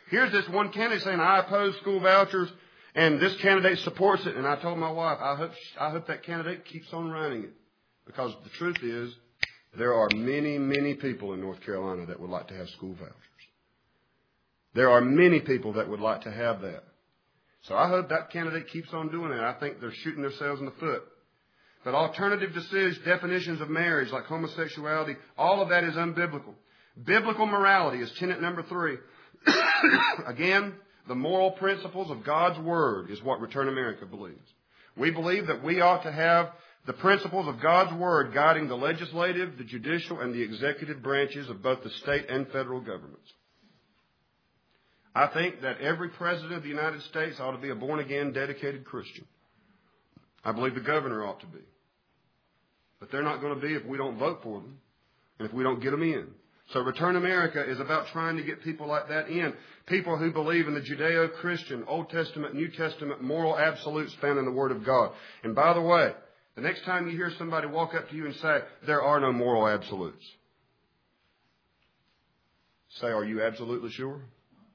Here's this one candidate saying, I oppose school vouchers, and this candidate supports it. And I told my wife, I hope, I hope that candidate keeps on running it. Because the truth is, there are many, many people in North Carolina that would like to have school vouchers. There are many people that would like to have that. So I hope that candidate keeps on doing it. I think they're shooting themselves in the foot. But alternative decisions, definitions of marriage, like homosexuality, all of that is unbiblical. Biblical morality is tenet number three. Again, the moral principles of God's Word is what Return America believes. We believe that we ought to have the principles of God's Word guiding the legislative, the judicial, and the executive branches of both the state and federal governments. I think that every president of the United States ought to be a born-again, dedicated Christian. I believe the governor ought to be. But they're not going to be if we don't vote for them and if we don't get them in. So Return America is about trying to get people like that in. People who believe in the Judeo-Christian, Old Testament, New Testament, moral absolutes found in the Word of God. And by the way, the next time you hear somebody walk up to you and say, there are no moral absolutes, say, are you absolutely sure?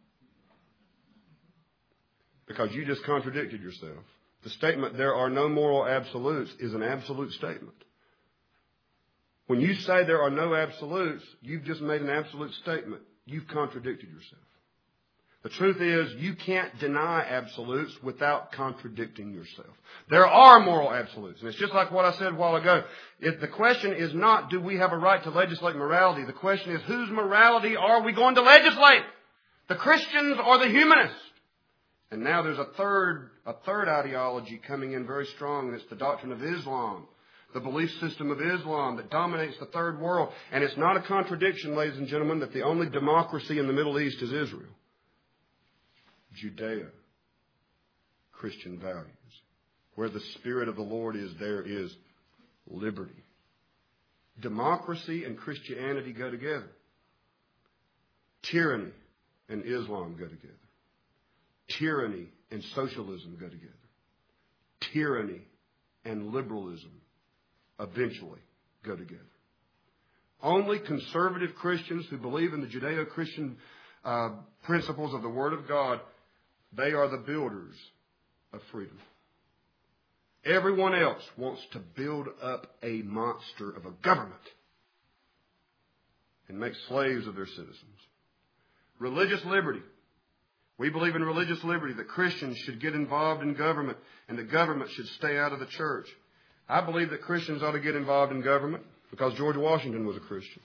Because you just contradicted yourself. The statement, there are no moral absolutes, is an absolute statement. When you say there are no absolutes, you've just made an absolute statement. You've contradicted yourself. The truth is, you can't deny absolutes without contradicting yourself. There are moral absolutes. And it's just like what I said a while ago. If the question is not, do we have a right to legislate morality? The question is, whose morality are we going to legislate? The Christians or the humanists? And now there's a third, a third ideology coming in very strong, and it's the doctrine of Islam, the belief system of Islam that dominates the third world. And it's not a contradiction, ladies and gentlemen, that the only democracy in the Middle East is Israel. Judea, Christian values. Where the Spirit of the Lord is, there is liberty. Democracy and Christianity go together. Tyranny and Islam go together. Tyranny and socialism go together. Tyranny and liberalism eventually go together. Only conservative Christians who believe in the Judeo-Christian uh, principles of the Word of God, they are the builders of freedom. Everyone else wants to build up a monster of a government and make slaves of their citizens. Religious liberty. We believe in religious liberty, that Christians should get involved in government and the government should stay out of the church. I believe that Christians ought to get involved in government because George Washington was a Christian.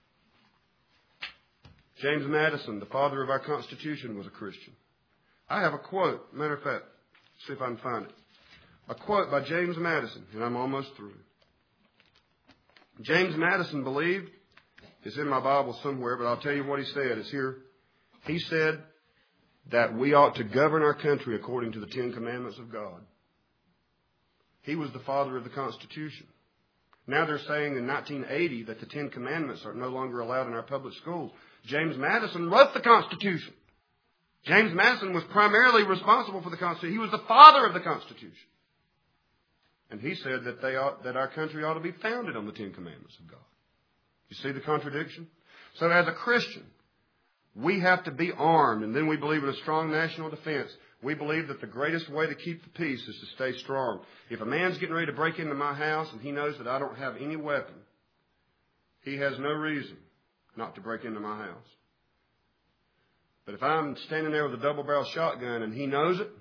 James Madison, the father of our Constitution, was a Christian. I have a quote. Matter of fact, see if I can find it. A quote by James Madison, and I'm almost through. James Madison believed, it's in my Bible somewhere, but I'll tell you what he said. It's here. He said that we ought to govern our country according to the Ten Commandments of God. He was the father of the Constitution. Now they're saying in nineteen eighty that the Ten Commandments are no longer allowed in our public schools. James Madison wrote the Constitution. James Madison was primarily responsible for the Constitution. He was the father of the Constitution. And he said that they ought, that our country ought to be founded on the Ten Commandments of God. You see the contradiction? So as a Christian, we have to be armed, and then we believe in a strong national defense. We believe that the greatest way to keep the peace is to stay strong. If a man's getting ready to break into my house and he knows that I don't have any weapon, he has no reason not to break into my house. But if I'm standing there with a double-barrel shotgun and he knows it,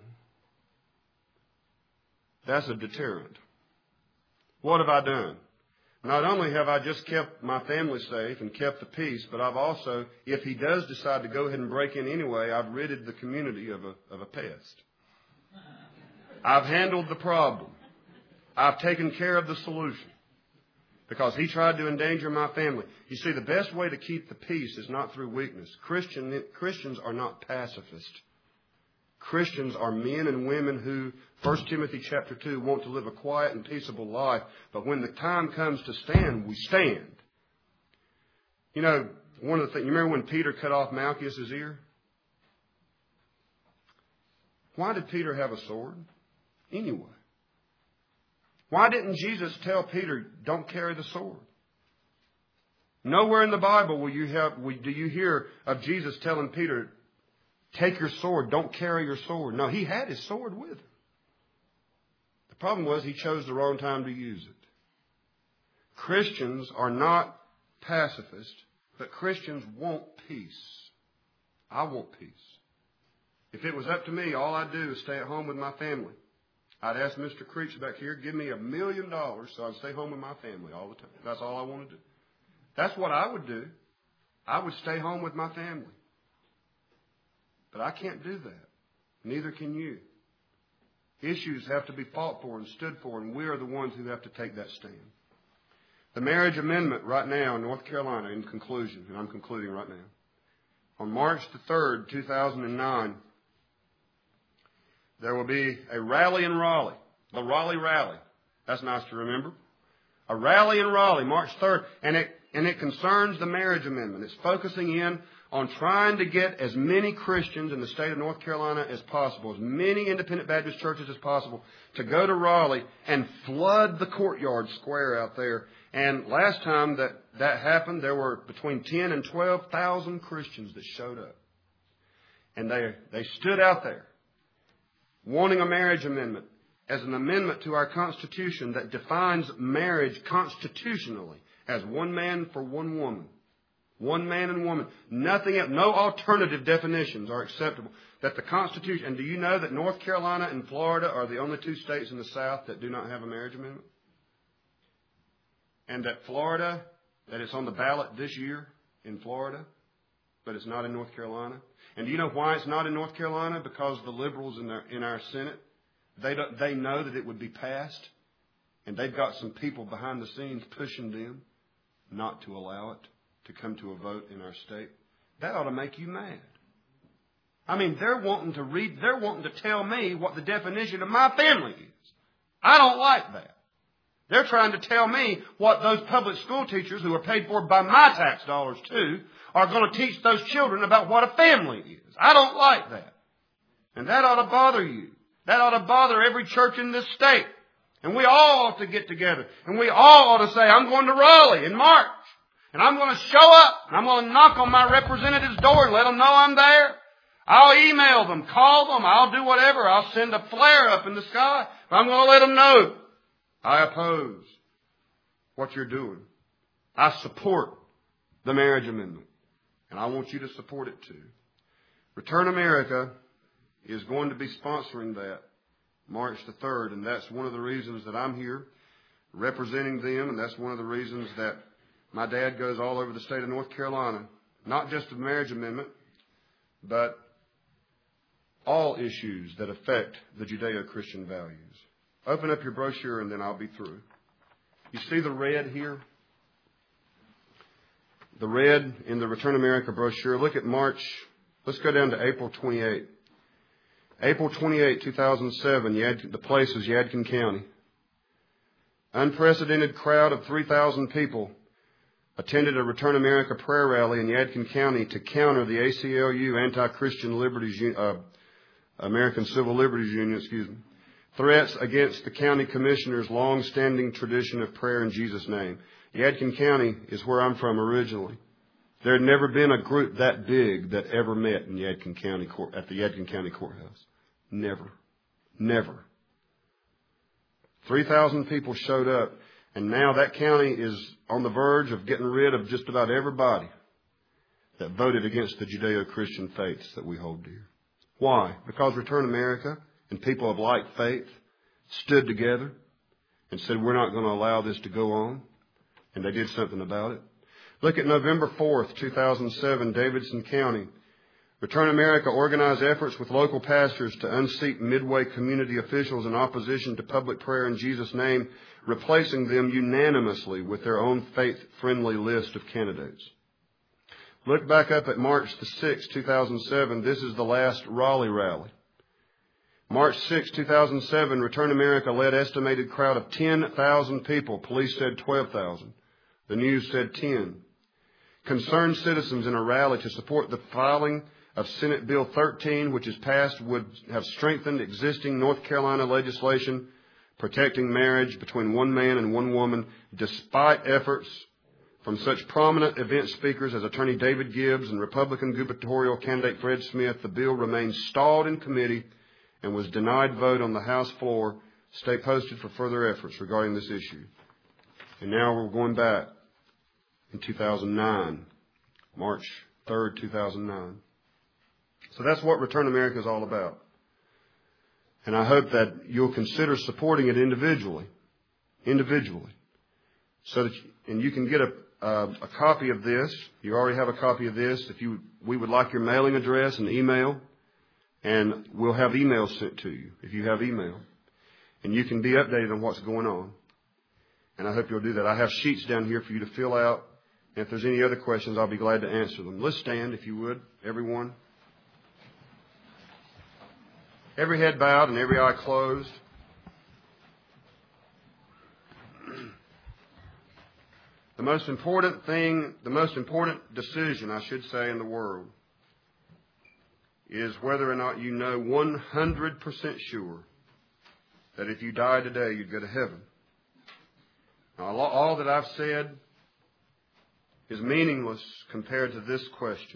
that's a deterrent. What have I done? Not only have I just kept my family safe and kept the peace, but I've also, if he does decide to go ahead and break in anyway, I've ridded the community of a, of a pest. I've handled the problem. I've taken care of the solution. Because he tried to endanger my family. You see, the best way to keep the peace is not through weakness. Christian, Christians are not pacifists. Christians are men and women who, First Timothy chapter two, want to live a quiet and peaceable life. But when the time comes to stand, we stand. You know, one of the things, you remember when Peter cut off Malchus' ear? Why did Peter have a sword? Anyway. Why didn't Jesus tell Peter, don't carry the sword? Nowhere in the Bible will you have, will, do you hear of Jesus telling Peter, take your sword, don't carry your sword. No, he had his sword with him. The problem was he chose the wrong time to use it. Christians are not pacifists, but Christians want peace. I want peace. If it was up to me, all I'd do is stay at home with my family. I'd ask Mister Creech back here, give me a million dollars so I'd stay home with my family all the time. That's all I want to do. That's what I would do. I would stay home with my family. But I can't do that. Neither can you. Issues have to be fought for and stood for, and we are the ones who have to take that stand. The marriage amendment right now in North Carolina, in conclusion, and I'm concluding right now, on March the third, two thousand nine, there will be a rally in Raleigh, the Raleigh Rally. That's nice to remember. A rally in Raleigh, March third, and it, and it concerns the marriage amendment. It's focusing in on trying to get as many Christians in the state of North Carolina as possible, as many independent Baptist churches as possible, to go to Raleigh and flood the courtyard square out there. And last time that that happened, there were between ten and twelve thousand Christians that showed up. And they, they stood out there wanting a marriage amendment as an amendment to our Constitution that defines marriage constitutionally as one man for one woman. One man and woman. Nothing else. No alternative definitions are acceptable. That the Constitution, and do you know that North Carolina and Florida are the only two states in the South that do not have a marriage amendment? And that Florida, that it's on the ballot this year in Florida, but it's not in North Carolina. And do you know why it's not in North Carolina? Because the liberals in our, in our Senate, they don't, they know that it would be passed, and they've got some people behind the scenes pushing them not to allow it to come to a vote in our state. That ought to make you mad. I mean, they're wanting to read, they're wanting to tell me what the definition of my family is. I don't like that. They're trying to tell me what those public school teachers who are paid for by my tax dollars too are going to teach those children about what a family is. I don't like that. And that ought to bother you. That ought to bother every church in this state. And we all ought to get together. And we all ought to say, I'm going to Raleigh in March. And I'm going to show up. And I'm going to knock on my representative's door and let them know I'm there. I'll email them, call them. I'll do whatever. I'll send a flare up in the sky. But I'm going to let them know I oppose what you're doing. I support the marriage amendment. And I want you to support it too. Return America is going to be sponsoring that March the third. And that's one of the reasons that I'm here representing them. And that's one of the reasons that my dad goes all over the state of North Carolina. Not just the marriage amendment, but all issues that affect the Judeo-Christian values. Open up your brochure and then I'll be through. You see the red here? The red in the Return America brochure. Look at March. Let's go down to April twenty-eighth. April twenty-eighth, two thousand seven. Yad, the place is Yadkin County. Unprecedented crowd of three thousand people attended a Return America prayer rally in Yadkin County to counter the A C L U, Anti-Christian Liberties, uh, American Civil Liberties Union, excuse me, threats against the county commissioner's long-standing tradition of prayer in Jesus' name. Yadkin County is where I'm from originally. There had never been a group that big that ever met in Yadkin County court, at the Yadkin County Courthouse. Never. Never. three thousand people showed up, and now that county is on the verge of getting rid of just about everybody that voted against the Judeo-Christian faiths that we hold dear. Why? Because Return America and people of like faith stood together and said, we're not going to allow this to go on. And they did something about it. Look at November fourth, two thousand seven, Davidson County. Return America organized efforts with local pastors to unseat Midway community officials in opposition to public prayer in Jesus' name, replacing them unanimously with their own faith-friendly list of candidates. Look back up at March the sixth, two thousand seven. This is the last Raleigh rally. March sixth, two thousand seven, Return America led estimated crowd of ten thousand people. Police said twelve thousand. The news said ten. Concerned citizens in a rally to support the filing of Senate Bill thirteen, which is passed, would have strengthened existing North Carolina legislation protecting marriage between one man and one woman, despite efforts from such prominent event speakers as Attorney David Gibbs and Republican gubernatorial candidate Fred Smith, the bill remains stalled in committee and was denied vote on the House floor. Stay posted for further efforts regarding this issue. And now we're going back in two thousand nine, March third, two thousand nine. So that's what Return America is all about. And I hope that you'll consider supporting it individually, individually, so that you, and you can get a, a a copy of this. You already have a copy of this. If you, we would like your mailing address and email, and we'll have emails sent to you if you have email, and you can be updated on what's going on. And I hope you'll do that. I have sheets down here for you to fill out. And if there's any other questions, I'll be glad to answer them. Let's stand, if you would, everyone. Every head bowed and every eye closed. The most important thing, the most important decision, I should say, in the world is whether or not you know one hundred percent sure that if you die today, you'd go to heaven. Now, all that I've said is meaningless compared to this question.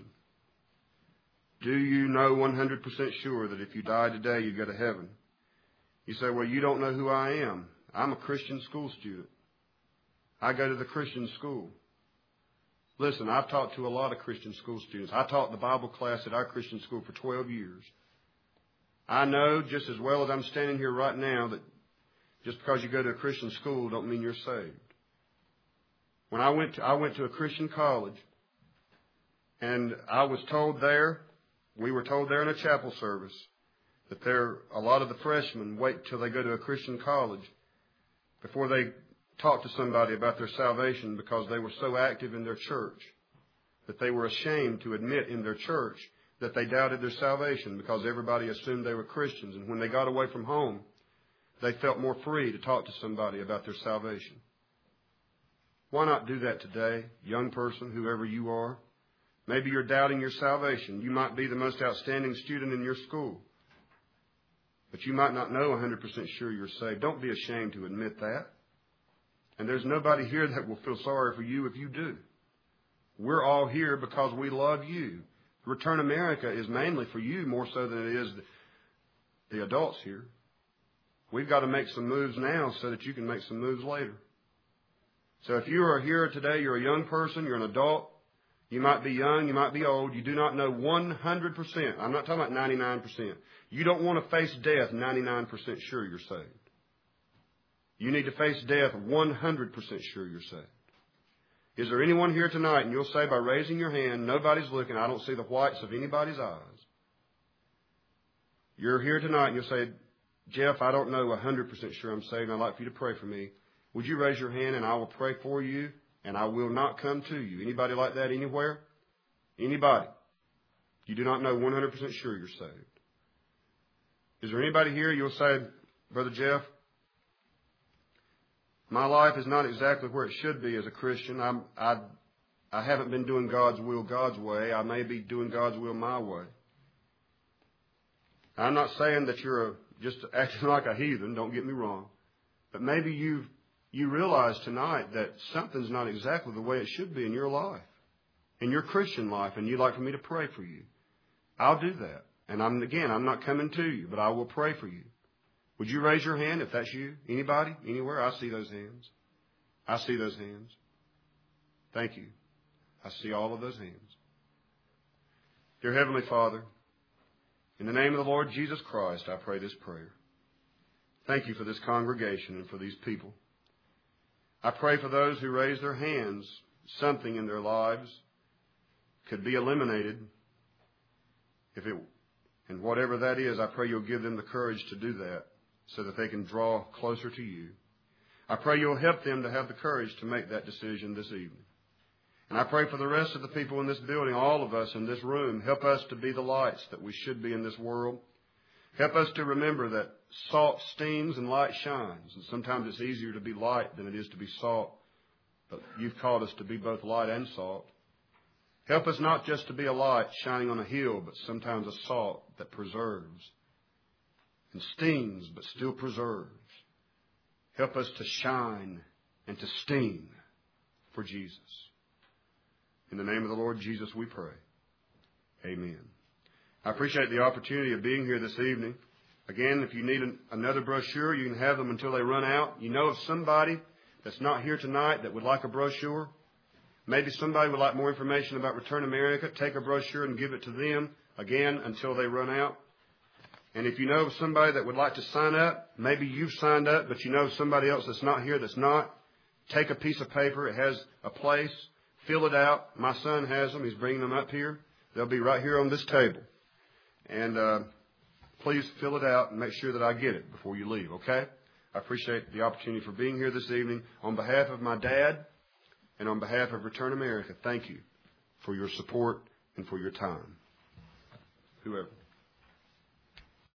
Do you know one hundred percent sure that if you die today, you go to heaven? You say, well, you don't know who I am. I'm a Christian school student. I go to the Christian school. Listen, I've taught to a lot of Christian school students. I taught the Bible class at our Christian school for twelve years. I know just as well as I'm standing here right now that just because you go to a Christian school don't mean you're saved. When I went to, I went to a Christian college, and I was told there, we were told there in a chapel service, that there a lot of the freshmen wait till they go to a Christian college before they talk to somebody about their salvation because they were so active in their church that they were ashamed to admit in their church that they doubted their salvation because everybody assumed they were Christians. And when they got away from home, they felt more free to talk to somebody about their salvation. Why not do that today, young person, whoever you are? Maybe you're doubting your salvation. You might be the most outstanding student in your school, but you might not know one hundred percent sure you're saved. Don't be ashamed to admit that. And there's nobody here that will feel sorry for you if you do. We're all here because we love you. Return America is mainly for you more so than it is the, the adults here. We've got to make some moves now so that you can make some moves later. So if you are here today, you're a young person, you're an adult, you might be young, you might be old, you do not know one hundred percent. I'm not talking about ninety-nine percent. You don't want to face death ninety-nine percent sure you're saved. You need to face death one hundred percent sure you're saved. Is there anyone here tonight, and you'll say by raising your hand, nobody's looking, I don't see the whites of anybody's eyes. You're here tonight and you'll say, Jeff, I don't know one hundred percent sure I'm saved, and I'd like for you to pray for me. Would you raise your hand and I will pray for you, and I will not come to you? Anybody like that anywhere? Anybody? You do not know one hundred percent sure you're saved. Is there anybody here you'll say, Brother Jeff, my life is not exactly where it should be as a Christian. I'm, I, I haven't been doing God's will God's way. I may be doing God's will my way. I'm not saying that you're a, just acting like a heathen, don't get me wrong. But maybe you've You realize tonight that something's not exactly the way it should be in your life, in your Christian life, and you'd like for me to pray for you. I'll do that. And I'm again, I'm not coming to you, but I will pray for you. Would you raise your hand if that's you? Anybody? Anywhere? I see those hands. I see those hands. Thank you. I see all of those hands. Dear Heavenly Father, in the name of the Lord Jesus Christ, I pray this prayer. Thank you for this congregation and for these people. I pray for those who raise their hands, something in their lives could be eliminated. If it, and whatever that is, I pray you'll give them the courage to do that so that they can draw closer to you. I pray you'll help them to have the courage to make that decision this evening. And I pray for the rest of the people in this building, all of us in this room, help us to be the lights that we should be in this world. Help us to remember that salt steams and light shines. And sometimes it's easier to be light than it is to be salt. But you've called us to be both light and salt. Help us not just to be a light shining on a hill, but sometimes a salt that preserves and stings, but still preserves. Help us to shine and to sting for Jesus. In the name of the Lord Jesus we pray. Amen. I appreciate the opportunity of being here this evening. Again, if you need an, another brochure, you can have them until they run out. You know of somebody that's not here tonight that would like a brochure? Maybe somebody would like more information about Return America. Take a brochure and give it to them, again, until they run out. And if you know of somebody that would like to sign up, maybe you've signed up, but you know somebody else that's not here that's not, take a piece of paper. It has a place. Fill it out. My son has them. He's bringing them up here. They'll be right here on this table. And uh, please fill it out and make sure that I get it before you leave, okay? I appreciate the opportunity for being here this evening. On behalf of my dad and on behalf of Return America, thank you for your support and for your time. Whoever.